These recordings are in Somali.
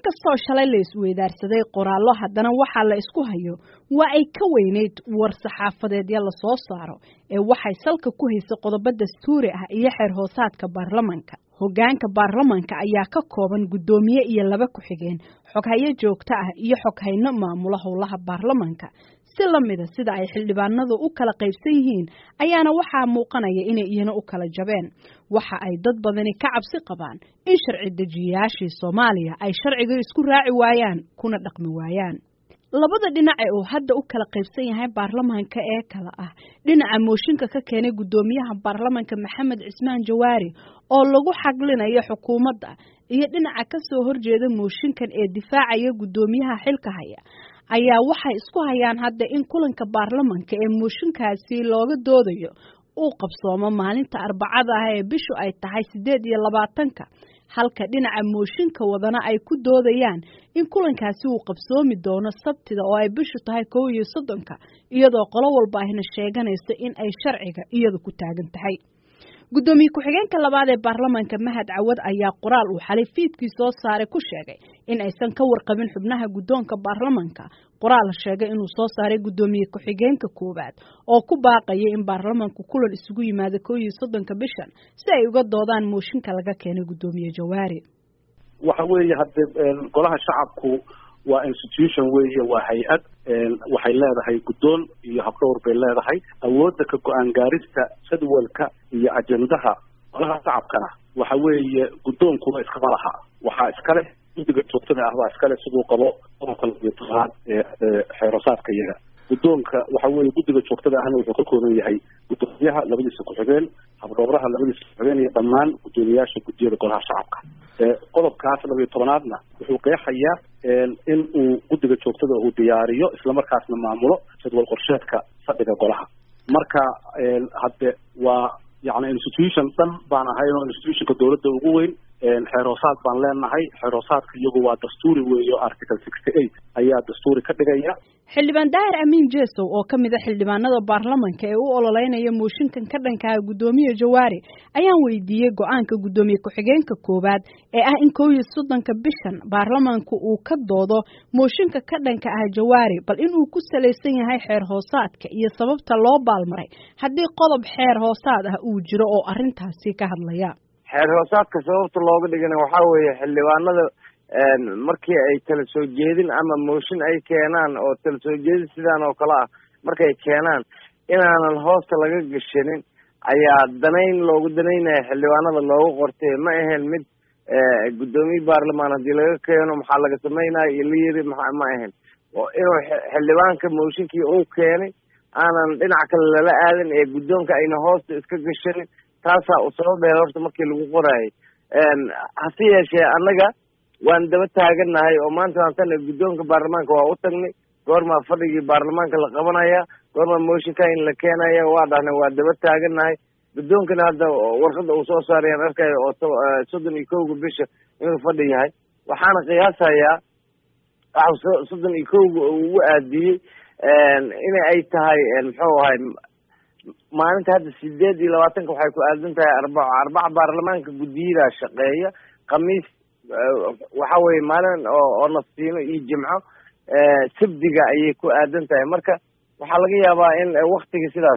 inkastoo shalay la isweydaarsaday qoraallo haddana waxaa la isku hayo waa ay ka weyneyd war saxaafadeedya la soo saaro ee waxay salka ku haysay qodobo dastuuri ah iyo xeer hoosaadka baarlamanka hoggaanka baarlamanka ayaa ka kooban guddoomiye iyo 2 ku-xigeen xoghaye joogto ah iyo xoghayno maamula howlaha baarlamanka si lamida sida ay xildhibaanadu u kala qaybsan yihiin ayaana waxaa muuqanaya inay iyana u kala jabeen waxa ay dad badani ka cabsi qabaan in sharci dejiyayaashii Soomaaliya ay sharciga isku raaci waayaan kuna dhaqmi waayaan labada dhinac ee uu hadda u kala qaybsan yahay baarlamanka ee kala ah dhinaca mooshinka ka keenay guddoomiyaha baarlamanka Maxamed Cismaan Jawaari oo lagu xaglinayo xukuumadda iyo dhinaca ka soo horjeeda mooshinkan ee difaacaya guddoomiyaha xilka haya ayaa waxay isku hayaan hadda in kulanka baarlamanka ee mooshinkaasi looga doodayo uu qabsoomo maalinta Arbacada ah ee bishu ay tahay 28 halka dhinaca mooshinka wadana ay ku doodayaan in kulankaasi uu qabsoomi doono Sabtida oo ay bishu tahay 31 iyadoo qolo walba ayna sheeganayso in ay sharciga iyadu ku taagan tahay gudoomiye ku-xigeenka labaad ee baarlamanka Mahad Cawad ayaa qoraal uu xalay fiidkii soo saaray ku sheegay in aysan ka warqabin xubnaha guddoonka baarlamanka qoraal sheegay inuu soo saaray gudoomiye ku-xigeenka koowaad oo ku baaqaya in baarlamanku kulan isugu yimaado 31 bishan si ay uga doodaan mooshinka laga keenay gudoomiye Jawaari waxa weeye hadda golaha shacabku waa institution weeye waa hay'ad waxay leedahay guddoon iyo habdhowr bay leedahay awoodda ka go'aan gaarista jadwalka iyo ajendaha golaha shacabkana waxa weeye guddoonkuba iska malaha waxa iska leh guddiga joogtada ah waa iska leh sidoo qabo xeerosaadka iyaga guddoonka waxa weeye guddiga joogtada ahna wuxuu ka kooban yahay guddoomiyaha labadiisa ku-xigeen habdhowraha labadiisa ku-xigeen iyo dhammaan guddoomiyaasha guddiyada golaha shacabka qodobkaas 12aadna wuxuu qeexayaa in uu guddiga joogtada uu diyaariyo isla markaasna maamulo jadwal qorsheedka fadhiga golaha marka hadde waa yacni institution dhan baan ahay oo institutionka dawladda ugu weyn xeer hoosaad baan leenahay xeer hoosaadka iyagu waa dastuuri weeyo article 68 ayaa dastuuri ka dhigaya xildhibaan Daahir Amiin Jeesow oo kamid ah xildhibaanada baarlamanka ee u ololeynaya mooshinkan ka dhanka ah gudoomiye Jawaari ayaan weydiiyay go'aanka gudoomiye ku-xigeenka koowaad ee ah in 31 bishan baarlamanku uu ka doodo mooshinka ka dhanka ah Jawaari bal in uu ku saleysan yahay xeer hoosaadka iyo sababta loo baalmaray haddii qodob xeer hoosaad ah uu jiro oo arintaasi ka hadlaya xeer hoosaadka sababta looga dhigana waxa weeye xildhibaanada markii ay tala soo jeedin ama mooshin ay keenaan oo tala soo jeedin sidaan oo kale ah markay keenaan inaanan hoosta laga gashanin ayaa loogu danaynaya xildhibaanada loogu qortay ma ahayn mid guddoomiye baarlamaan haddii laga keeno maxaa laga samaynayo iyo la yiri ma ahayn oo inuu xildhibaanka mooshinkii uu keenay aanan dhinac kale lala aadan ee guddoonka ayna hoosta iska gashanin taasaa u sababay horta markii lagu qoraayay hase yeeshee annaga waan daba taagannahay oo maanta maantana guddoonka baarlamaanka waa u tagnay goormaa fadhigii baarlamaanka la qabanaya goormaa mooshinka in la keenaya waa dhahnay waa daba taagannahay guddoonkana hadda warqadda uu soo saarayaan arkayo oo 31 bisha inuu fadhi yahay waxaana qiyaasayaa waxa 31 ugu aadiyey in ay tahay muxuu ahay maalinta hadda 28 waxay ku aadan tahay arbaca baarlamaanka guddiyada shaqeeya khamiis waxa weeye maalin oo nafsiino iyo jimco sabdiga ayay ku aadan tahay marka waxaa laga yaabaa in waqtiga sidaas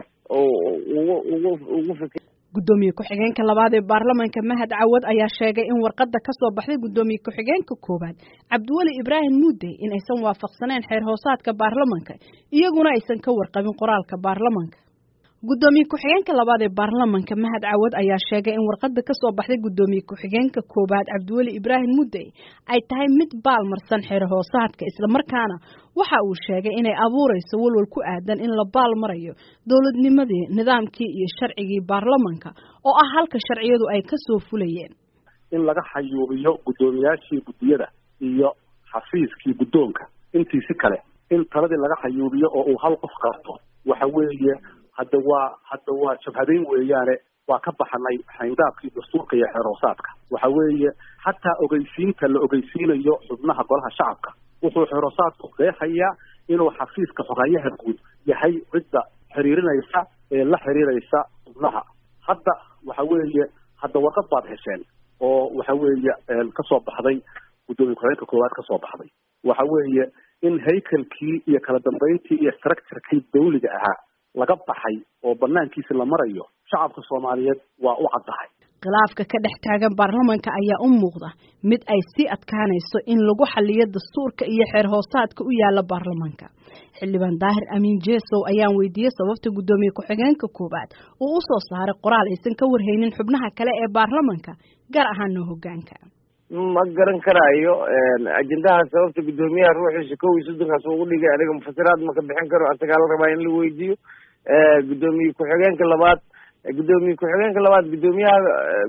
ugu fikir gudoomiye ku-xigeenka labaad ee baarlamanka Mahad Cawad ayaa sheegay in warqadda ka soo baxday gudoomiye ku-xigeenka koowaad Cabdiwali Ibraahim Muudey in aysan waafaqsaneen xeer hoosaadka baarlamanka iyaguna aysan ka warqabin qoraalka baarlamanka gudoomiye ku-xigeenka labaad ee baarlamanka Mahad Cawad ayaa sheegay in warqadda ka soo baxday gudoomiye ku-xigeenka koowaad Cabdiwali Ibraahim Muudey ay tahay mid baalmarsan xeer hoosaadka isla markaana waxa uu sheegay inay abuurayso walwal ku aadan in la baalmarayo dawladnimadii nidaamkii iyo sharcigii baarlamanka oo ah halka sharciyadu ay ka soo fulayeen in laga xayuubiyo guddoomiyaashii guddiyada iyo xafiiskii guddoonka intiisi kale in taladii laga xayuubiyo oo uu hal qof qaato waxa weeye hadda waa jabhadayn weeyaane waa ka baxanay xayndaabkii dastuurka iyo xeer hoosaadka waxa weeye xataa ogeysiinta la ogeysiinayo xubnaha golaha shacabka wuxuu xeer hoosaadku qeexayaa inuu xafiiska xogayaha guud yahay cidda xiriirinaysa ee la xiriiraysa xubnaha hadda waxa weeye hadda warqad baad hesheen oo waxa weeye ka soo baxday gudoomiye ku-xigeenka koowaad ka soo baxday waxa weeye in haykalkii iyo kala dambeyntii iyo structurekii dawliga ahaa laga baxay oo banaankiisa la marayo shacabka Soomaaliyeed waa u caddahay. khilaafka ka dhex taagan baarlamaanka ayaa u muuqda mid ay sii adkaanayso in lagu xalliyo dastuurka iyo xeer hoosaadka u yaala baarlamaanka. xildhibaan Daahir Amiin Jeesow ayaan weydiiyey sababta gudoomiye ku-xigeenka koowaad uu u soo saaray qoraal aysan ka warhaynin xubnaha kale ee baarlamaanka gaar ahaan hoggaanka. ma garan karaayo ajendaha sababta gudoomiyaha ruuxiisa 31 ugu dhigay aniga mufasiraad ma ka bixin karo asaga la rabaa in la weydiiyo gudoomiye ku-xigeenka labaad gudoomiyaha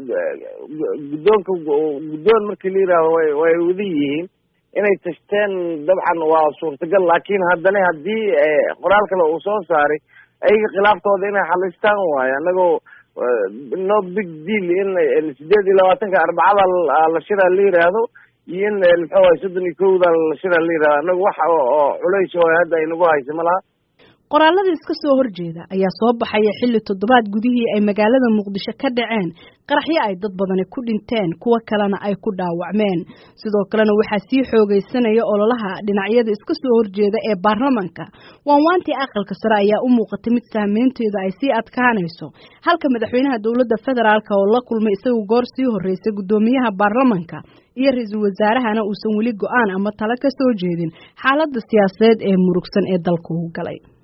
gudoon markii la yiraahdo way wada yihiin inay tashteen dabcan waa suurtagal laakiin haddana haddii qoraal kale uu soo saaray ayaga khilaafkooda inay xalistaan waayo anagoo no big deal in 28 arbacada la shiraa la yiraahdo iyo in muxuu ahay 31 la shiraa la yiraahdo anagu wax oo culays oo hadda ay nagu hayso malaha. qoraalada iska soo horjeeda ayaa soo baxaya xilli toddobaad gudihii ay magaalada Muqdisho ka dhaceen qaraxyo ay dad badan ku dhinteen kuwa kalena ay ku dhaawacmeen sidoo kalena waxa sii xoogeysanaya ololaha dhinacyada iska soo horjeeda ee baarlamaanka waanwaantii aqalka sare ayaa u muuqatay mid saameynteeda ay sii adkaanayso halka madaxweynaha dawladda federaalka oo la kulmay isagu goor sii horeysay gudoomiyaha baarlamaanka iyo ra'iisul wasaarahana uusan weli go'aan ama talo ka soo jeedin xaaladda siyaasadeed ee murugsan ee dalku galay.